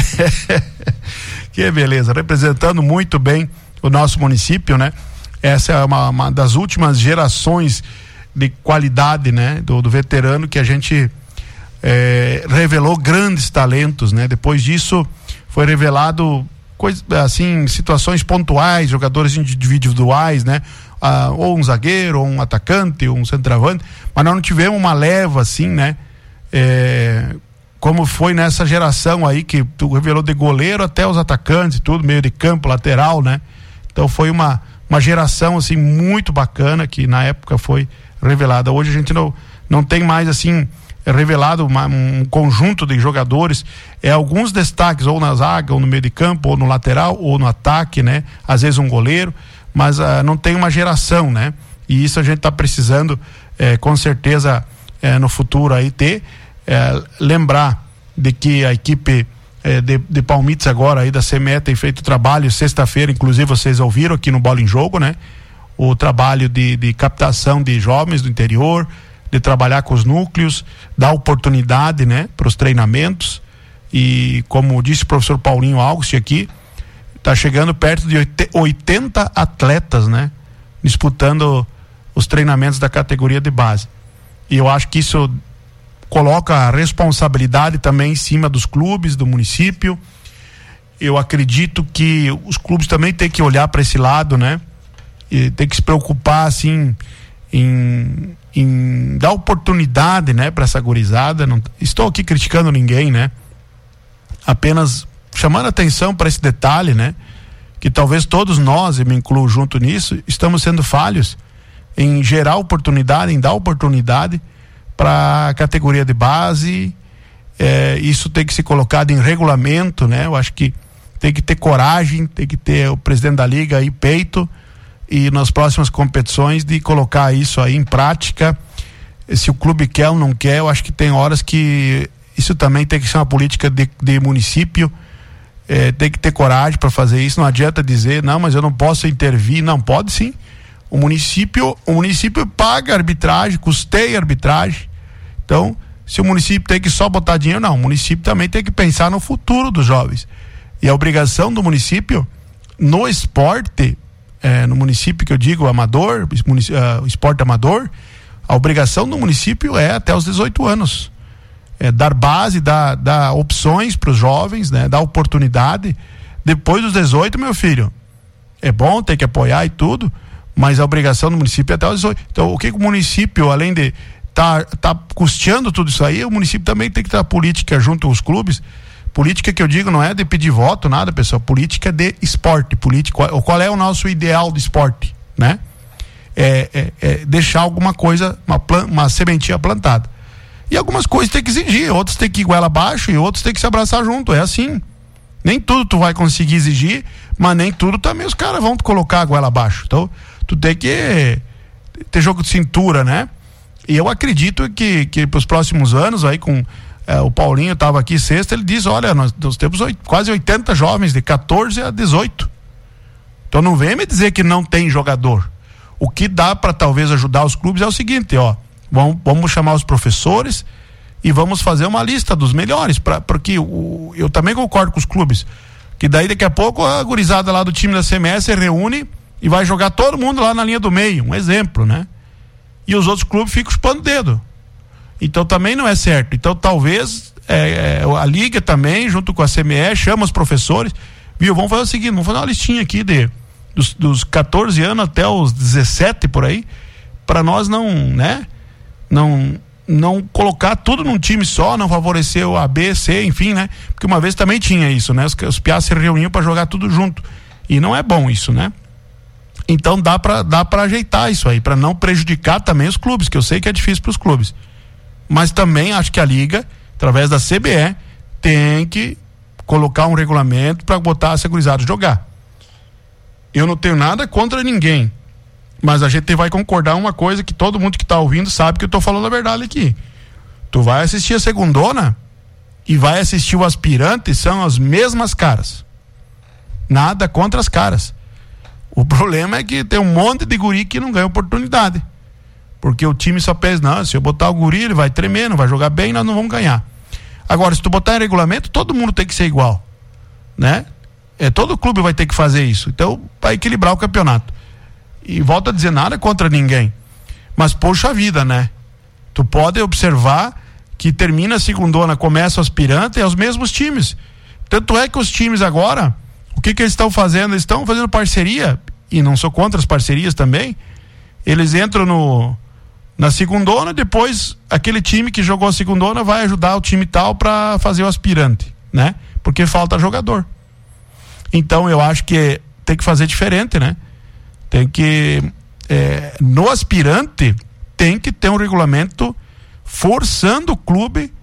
Que beleza, representando muito bem o nosso município, né? Essa é uma, uma das últimas gerações de qualidade, né? Do, do veterano, que a gente é, revelou grandes talentos, né? Depois disso foi revelado coisa, assim, situações pontuais, jogadores individuais, né? Ah, ou um zagueiro, ou um atacante, ou um centroavante, mas nós não tivemos uma leva assim, né? É, como foi nessa geração aí, que tu revelou de goleiro até os atacantes, tudo, meio de campo, lateral, né? Então foi uma, uma geração, assim, muito bacana, que na época foi revelada. Hoje a gente não, não tem mais, assim, revelado uma, um conjunto de jogadores, é alguns destaques, ou na zaga, ou no meio de campo, ou no lateral, ou no ataque, né? Às vezes um goleiro, mas uh, não tem uma geração, né? E isso a gente está precisando, eh, com certeza, eh, no futuro aí ter. É, lembrar de que a equipe é, de, de Palmites agora aí da C M E tem feito trabalho, sexta-feira inclusive vocês ouviram aqui no Bola em Jogo, né? O trabalho de, de captação de jovens do interior, de trabalhar com os núcleos, dar oportunidade, né? Para os treinamentos, e como disse o professor Paulinho August aqui, tá chegando perto de oitenta atletas, né? Disputando os treinamentos da categoria de base, e eu acho que isso coloca a responsabilidade também em cima dos clubes, do município. Eu acredito que os clubes também têm que olhar para esse lado, né? E tem que se preocupar, assim, em, em dar oportunidade, né, para essa gurizada. Não estou aqui criticando ninguém, né? Apenas chamando atenção para esse detalhe, né? Que talvez todos nós, e me incluo junto nisso, estamos sendo falhos em gerar oportunidade, em dar oportunidade para a categoria de base. É, isso tem que ser colocado em regulamento, né? Eu acho que tem que ter coragem, tem que ter o presidente da liga aí, peito, e nas próximas competições de colocar isso aí em prática. Se o clube quer ou não quer, eu acho que tem horas que isso também tem que ser uma política de, de município. É, tem que ter coragem para fazer isso. Não adianta dizer, não, mas eu não posso intervir. Não, pode sim. O município, o município paga arbitragem, custeia arbitragem. Então, se o município tem que só botar dinheiro, não, o município também tem que pensar no futuro dos jovens. E a obrigação do município no esporte, é, no município que eu digo amador, uh, esporte amador, a obrigação do município é até os dezoito anos. É dar base, dar, dar opções para os jovens, né? Dar oportunidade. Depois dos dezoito, meu filho, é bom, tem que apoiar e tudo, mas a obrigação do município é até os dezoito. Então, o que o município, além de tá, tá custeando tudo isso aí, o município também tem que ter a política junto aos clubes. Política que eu digo não é de pedir voto, nada, pessoal. Política de esporte. Política, qual é o nosso ideal de esporte, né? É, é, é deixar alguma coisa, uma, plan, uma sementinha plantada. E algumas coisas tem que exigir, outras tem que ir goela abaixo e outros tem que se abraçar junto. É assim. Nem tudo tu vai conseguir exigir, mas nem tudo também os caras vão te colocar a goela abaixo. Então, tu tem que ter jogo de cintura, né? E eu acredito que, que para os próximos anos, aí com é, o Paulinho estava aqui sexta, ele diz, olha, nós, nós temos oito, quase oitenta jovens de quatorze a dezoito. Então não vem me dizer que não tem jogador. O que dá para talvez ajudar os clubes é o seguinte, ó, vamos, vamos chamar os professores e vamos fazer uma lista dos melhores, pra, porque o, eu também concordo com os clubes, que daí daqui a pouco a gurizada lá do time da C M S reúne e vai jogar todo mundo lá na linha do meio, um exemplo, né? E os outros clubes ficam chupando o dedo. Então também não é certo. Então talvez é, é, a Liga também, junto com a C M E, chama os professores, viu, vamos fazer o seguinte, vamos fazer uma listinha aqui de dos, dos catorze anos até os dezessete por aí, para nós não, né, não, não colocar tudo num time só, não favorecer o A, B, C, enfim, né, porque uma vez também tinha isso, né, os, os piás se reuniam para jogar tudo junto, e não é bom isso, né. Então dá para dá para ajeitar isso aí, para não prejudicar também os clubes, que eu sei que é difícil para os clubes, mas também acho que a Liga, através da C B E, tem que colocar um regulamento para botar a segurizada jogar. Eu não tenho nada contra ninguém, mas a gente vai concordar uma coisa que todo mundo que está ouvindo sabe que eu estou falando a verdade aqui. Tu vai assistir a segundona e vai assistir o aspirante, são as mesmas caras. Nada contra as caras. O problema é que tem um monte de guri que não ganha oportunidade. Porque o time só pensa, não, se eu botar o guri, ele vai tremer, não vai jogar bem, nós não vamos ganhar. Agora, se tu botar em regulamento, todo mundo tem que ser igual, né? É, todo clube vai ter que fazer isso. Então, vai equilibrar o campeonato. E volto a dizer, nada contra ninguém. Mas, poxa vida, né? Tu pode observar que termina a segundona, começa o aspirante, é os mesmos times. Tanto é que os times agora, o que que eles estão fazendo? Eles estão fazendo parceria, e não sou contra as parcerias também. Eles entram no na segundona, depois aquele time que jogou a segundona vai ajudar o time tal para fazer o aspirante, né? Porque falta jogador. Então eu acho que tem que fazer diferente, né? Tem que é, no aspirante tem que ter um regulamento forçando o clube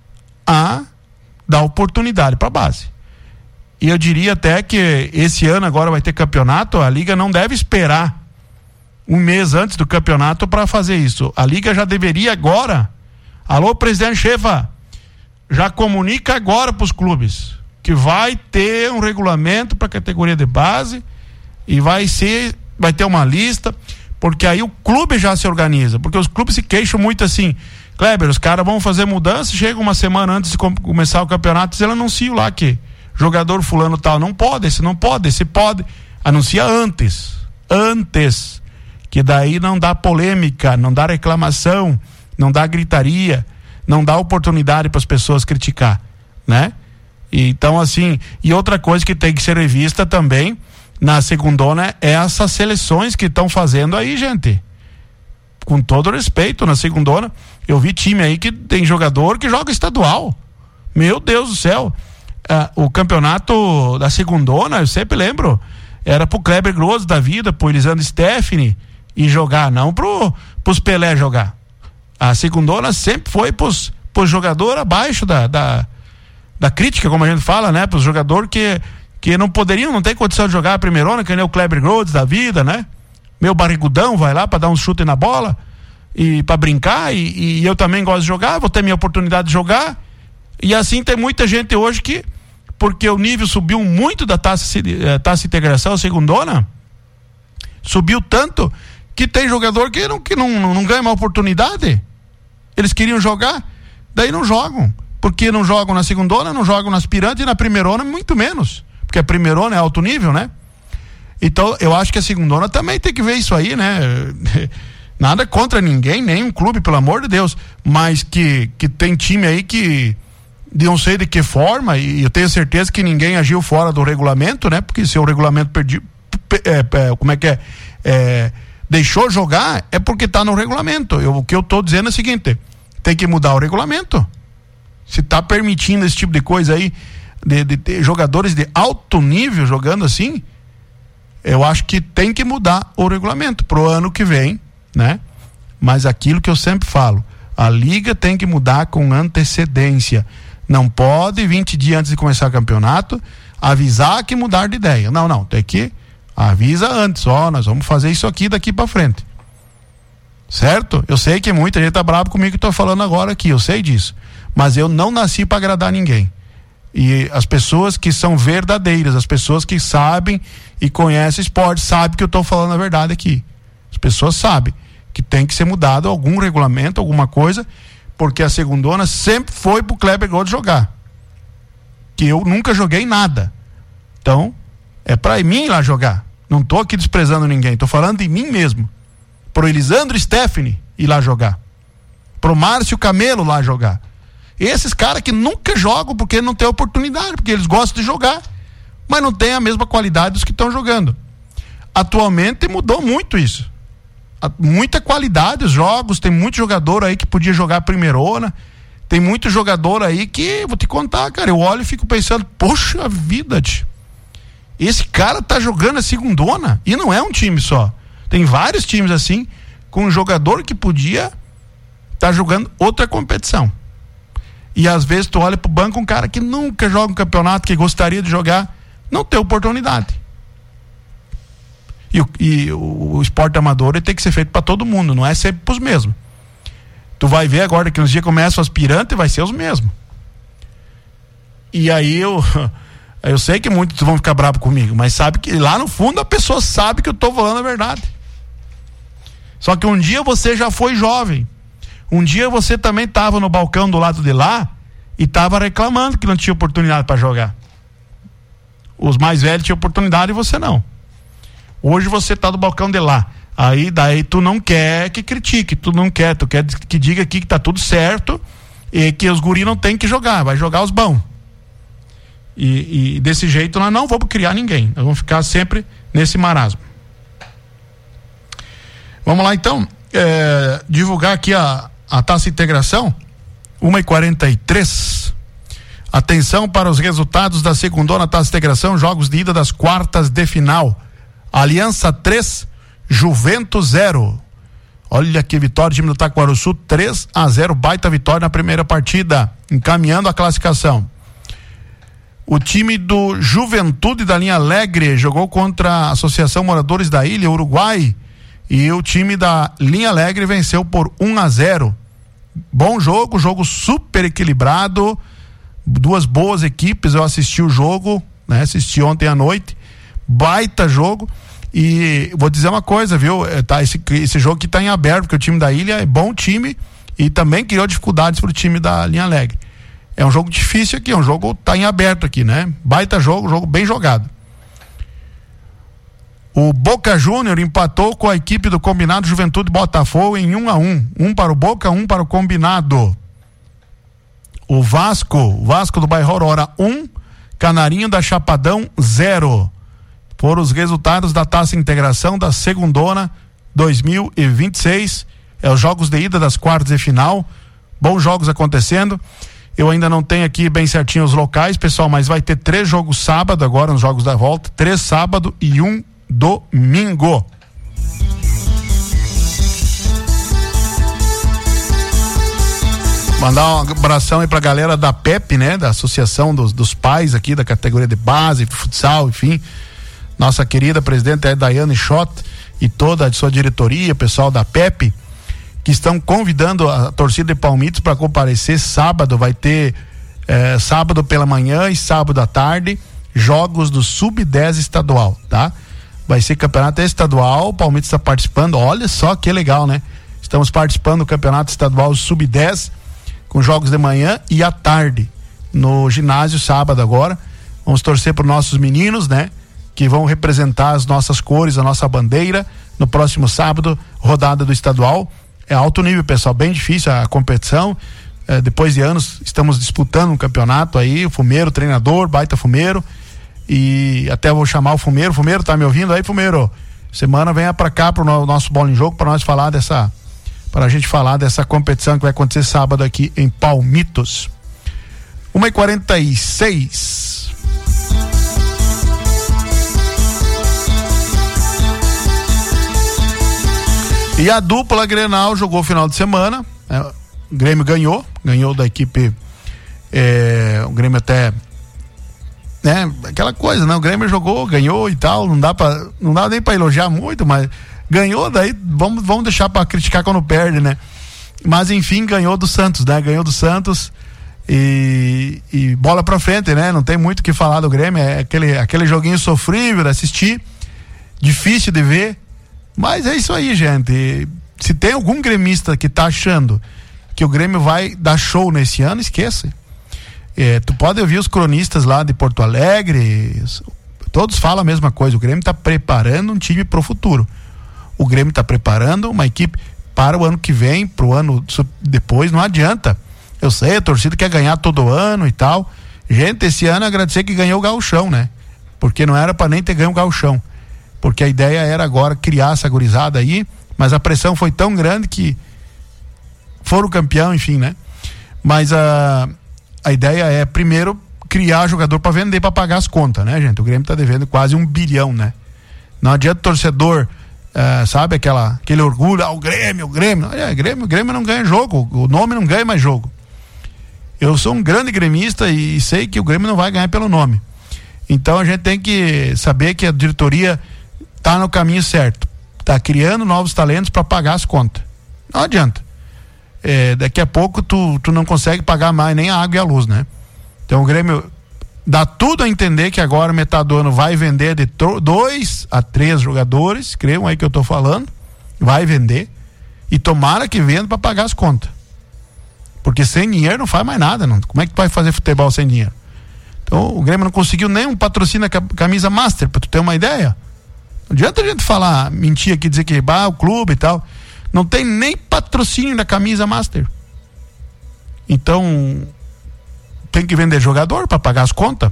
a dar oportunidade para a base. E eu diria até que esse ano agora vai ter campeonato, a Liga não deve esperar um mês antes do campeonato para fazer isso. A Liga já deveria agora, alô presidente Chefa, já comunica agora para os clubes que vai ter um regulamento para a categoria de base e vai ser, vai ter uma lista, porque aí o clube já se organiza, porque os clubes se queixam muito assim, Kleber, os caras vão fazer mudança, chega uma semana antes de com, começar o campeonato, eles anunciam lá que jogador fulano tal, não pode, esse não pode, esse pode, anuncia antes, antes, que daí não dá polêmica, não dá reclamação, não dá gritaria, não dá oportunidade para as pessoas criticar, né? Então assim, e outra coisa que tem que ser revista também na segundona é essas seleções que estão fazendo aí, gente, com todo respeito, na segundona eu vi time aí que tem jogador que joga estadual, meu Deus do céu. Ah, o campeonato da segundona, eu sempre lembro, era pro Kleber Grosso da vida, pro Elisandro Stephanie e jogar, não pro, pros Pelé jogar. A segundona sempre foi pros, pros jogadores abaixo da, da, da crítica, como a gente fala, né? Pros jogadores que, que não poderiam, não tem condição de jogar a primeirona, que nem o Kleber Grosso da vida, né? Meu barrigudão vai lá pra dar um chute na bola e pra brincar, e, e eu também gosto de jogar, vou ter minha oportunidade de jogar. E assim tem muita gente hoje que, porque o nível subiu muito da taxa, taxa de integração segundona, subiu tanto que tem jogador que não, que não, não, não ganha uma oportunidade. Eles queriam jogar, daí não jogam, porque não jogam na segundona, não jogam na aspirante, e na primeirona muito menos, porque a primeirona é alto nível, né? Então eu acho que a segundona também tem que ver isso aí, né? Nada contra ninguém, nenhum clube, pelo amor de Deus, mas que, que tem time aí que de não sei de que forma, e eu tenho certeza que ninguém agiu fora do regulamento, né? Porque se o regulamento perdi, é, é, como é que é, é deixou jogar, é porque tá no regulamento. Eu, o que eu tô dizendo é o seguinte, tem que mudar o regulamento. Se tá permitindo esse tipo de coisa aí, de, de, de jogadores de alto nível jogando assim, eu acho que tem que mudar o regulamento pro ano que vem, né? Mas aquilo que eu sempre falo, a liga tem que mudar com antecedência. Não pode vinte dias antes de começar o campeonato avisar que mudar de ideia. Não, não, tem que avisa antes, ó, nós vamos fazer isso aqui daqui pra frente. Certo? Eu sei que muita gente tá bravo comigo que tô falando agora aqui, eu sei disso. Mas eu não nasci pra agradar ninguém. E as pessoas que são verdadeiras, as pessoas que sabem e conhecem esporte, sabem que eu estou falando a verdade aqui. As pessoas sabem que tem que ser mudado algum regulamento, alguma coisa, porque a segundona sempre foi pro Kleber Gold jogar. Que eu nunca joguei nada. Então, é pra mim ir lá jogar. Não tô aqui desprezando ninguém, tô falando de mim mesmo. Pro Elisandro Stephanie ir lá jogar. Pro Márcio Camelo lá jogar. Esses caras que nunca jogam porque não tem oportunidade, porque eles gostam de jogar, mas não tem a mesma qualidade dos que estão jogando. Atualmente mudou muito isso. Muita qualidade os jogos, tem muito jogador aí que podia jogar primeirona, tem muito jogador aí que, vou te contar, cara, eu olho e fico pensando, poxa vida, tch, esse cara tá jogando a segundona, e não é um time só, tem vários times assim, com um jogador que podia tá jogando outra competição, e às vezes tu olha pro banco um cara que nunca joga um campeonato, que gostaria de jogar, não tem oportunidade. E, o, e o, o esporte amador ele tem que ser feito para todo mundo, não é sempre pros mesmos. Tu vai ver agora que nos dias começam os aspirantes, vai ser os mesmos. E aí eu eu sei que muitos vão ficar bravos comigo, mas sabe que lá no fundo a pessoa sabe que eu tô falando a verdade. Só que um dia você já foi jovem, um dia você também tava no balcão do lado de lá e tava reclamando que não tinha oportunidade para jogar. Os mais velhos tinham oportunidade e você não. Hoje você tá do balcão de lá. Aí daí tu não quer que critique, tu não quer, tu quer que diga aqui que tá tudo certo e que os guri não tem que jogar, vai jogar os bons. E, e desse jeito nós não vamos criar ninguém, nós vamos ficar sempre nesse marasmo. Vamos lá então, é, divulgar aqui a, a Taça Integração, uma e quarenta e três. Atenção para os resultados da segundona Taça Integração, jogos de ida das quartas de final. Aliança três, Juventus zero. Olha que vitória, time do Taquaruçu três a zero, baita vitória na primeira partida, encaminhando a classificação. O time do Juventude da Linha Alegre jogou contra a Associação Moradores da Ilha, Uruguai, e o time da Linha Alegre venceu por um a zero. Bom jogo, jogo super equilibrado, duas boas equipes, eu assisti o jogo, né? Assisti ontem à noite, baita jogo. E vou dizer uma coisa, viu? Tá, esse, esse jogo que tá em aberto, porque o time da Ilha é bom time e também criou dificuldades pro time da Linha Alegre. É um jogo difícil aqui, é um jogo tá em aberto aqui, né? Baita jogo, jogo bem jogado. O Boca Júnior empatou com a equipe do Combinado Juventude Botafogo em um a um. Um para o Boca, um para o Combinado. O Vasco, o Vasco do Bairro Aurora um, Canarinho da Chapadão zero. Foram os resultados da Taça Integração da Segundona dois mil e vinte e seis. É os jogos de ida das quartas de final. Bons jogos acontecendo. Eu ainda não tenho aqui bem certinho os locais, pessoal, mas vai ter três jogos sábado agora, nos jogos da volta. Três sábado e um domingo. Mandar um abração aí pra galera da P E P, né? Da Associação dos, dos Pais aqui, da categoria de base, futsal, enfim. Nossa querida presidente é Daiane Schott e toda a sua diretoria, pessoal da P E P, que estão convidando a torcida de Palmitos para comparecer sábado. Vai ter eh, sábado pela manhã e sábado à tarde jogos do sub dez estadual, tá? Vai ser campeonato estadual, o Palmitos está participando, olha só que legal, né? Estamos participando do campeonato estadual sub dez com jogos de manhã e à tarde no ginásio sábado agora. Vamos torcer para os nossos meninos, né? Que vão representar as nossas cores, a nossa bandeira no próximo sábado, rodada do estadual. É alto nível, pessoal, bem difícil a competição. É, depois de anos estamos disputando um campeonato aí, o Fumeiro, treinador, baita Fumeiro, e até vou chamar o Fumeiro. Fumeiro, tá me ouvindo aí, Fumeiro? Semana venha pra cá pro no, nosso Bola em Jogo para nós falar dessa, pra gente falar dessa competição que vai acontecer sábado aqui em Palmitos. uma e quarenta e seis. E a dupla Grenal jogou final de semana, né? O Grêmio ganhou, ganhou da equipe, é, o Grêmio até, né, aquela coisa, né? O Grêmio jogou, ganhou e tal, não dá pra, não dá nem pra elogiar muito, mas ganhou, daí vamos, vamos deixar pra criticar quando perde, né? Mas enfim, ganhou do Santos, né? Ganhou do Santos E, e bola pra frente, né? Não tem muito o que falar do Grêmio, é aquele, aquele joguinho sofrível de assistir, difícil de ver, mas é isso aí, gente. Se tem algum gremista que tá achando que o Grêmio vai dar show nesse ano, esqueça. É, tu pode ouvir os cronistas lá de Porto Alegre, todos falam a mesma coisa. O Grêmio tá preparando um time pro futuro. O Grêmio tá preparando uma equipe para o ano que vem, pro ano depois. Não adianta. Eu sei, a torcida quer ganhar todo ano e tal. Gente, esse ano agradecer que ganhou o Gauchão, né? Porque não era para nem ter ganho o Gauchão. Porque a ideia era agora criar essa gurizada aí, mas a pressão foi tão grande que foram campeão, enfim, né? Mas a, a ideia é, primeiro, criar jogador para vender, para pagar as contas, né, gente? O Grêmio tá devendo quase um bilhão, né? Não adianta o torcedor, uh, sabe, aquela, aquele orgulho, ah, o Grêmio, o Grêmio. É, Grêmio, o Grêmio não ganha jogo, o nome não ganha mais jogo. Eu sou um grande gremista e sei que o Grêmio não vai ganhar pelo nome. Então a gente tem que saber que a diretoria tá no caminho certo. Tá criando novos talentos para pagar as contas. Não adianta. É, daqui a pouco tu, tu não consegue pagar mais nem a água e a luz, né? Então o Grêmio dá tudo a entender que agora metade do ano vai vender de tro- dois a três jogadores, creiam aí que eu tô falando, vai vender e tomara que venda para pagar as contas. Porque sem dinheiro não faz mais nada, não. Como é que tu vai fazer futebol sem dinheiro? Então o Grêmio não conseguiu nem um patrocínio da camisa Master, pra tu ter uma ideia. Não adianta a gente falar, mentir aqui, dizer que bah, o clube e tal. Não tem nem patrocínio da camisa Master. Então tem que vender jogador para pagar as contas.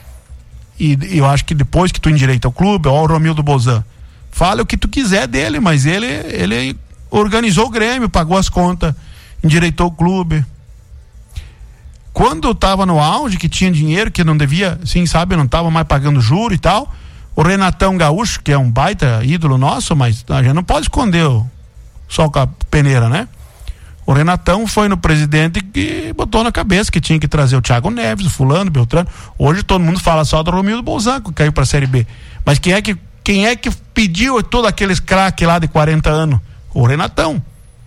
E, e eu acho que depois que tu endireita o clube, ó, o Romildo Bozan, fala o que tu quiser dele, mas ele, ele organizou o Grêmio, pagou as contas, endireitou o clube. Quando tava no auge, que tinha dinheiro, que não devia, sim, sabe, não tava mais pagando juro e tal, o Renatão Gaúcho, que é um baita ídolo nosso, mas a gente não pode esconder o sol com a peneira, né? O Renatão foi no presidente e botou na cabeça que tinha que trazer o Thiago Neves, o fulano, o Beltrano. Hoje todo mundo fala só do Romildo Bolzan, que caiu pra Série B. Mas quem é que, quem é que pediu todos aqueles craques lá de quarenta anos? O Renatão.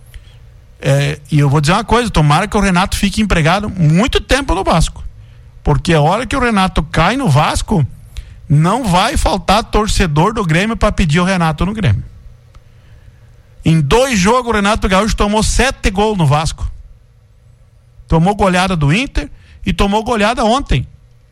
É, e eu vou dizer uma coisa, tomara que o Renato fique empregado muito tempo no Vasco, porque a hora que o Renato cai no Vasco, não vai faltar torcedor do Grêmio para pedir o Renato no Grêmio. Em dois jogos o Renato Gaúcho tomou sete gols no Vasco, tomou goleada do Inter e tomou goleada ontem.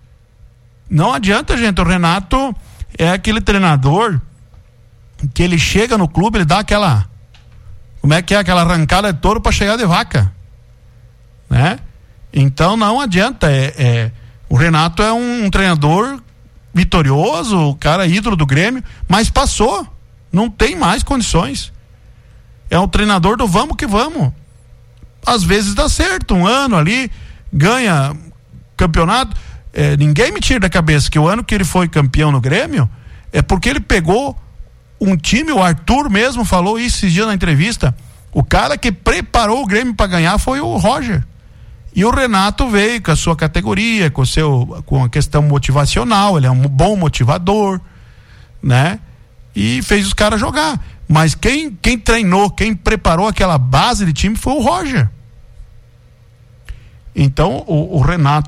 Não adianta, gente, o Renato é aquele treinador que ele chega no clube, ele dá aquela, como é que é, aquela arrancada de touro para chegar de vaca, né? Então não adianta, é, é, o Renato é um, um treinador vitorioso, o cara ídolo do Grêmio, mas passou, não tem mais condições. É um treinador do vamos que vamos. Às vezes dá certo, um ano ali, ganha campeonato. É, ninguém me tira da cabeça que o ano que ele foi campeão no Grêmio é porque ele pegou um time, o Arthur mesmo falou isso esses dias na entrevista, o cara que preparou o Grêmio para ganhar foi o Roger. E o Renato veio com a sua categoria, com o seu, com a questão motivacional, ele é um bom motivador, né? E fez os caras jogar. Mas quem, quem treinou, quem preparou aquela base de time foi o Roger. Então o, o Renato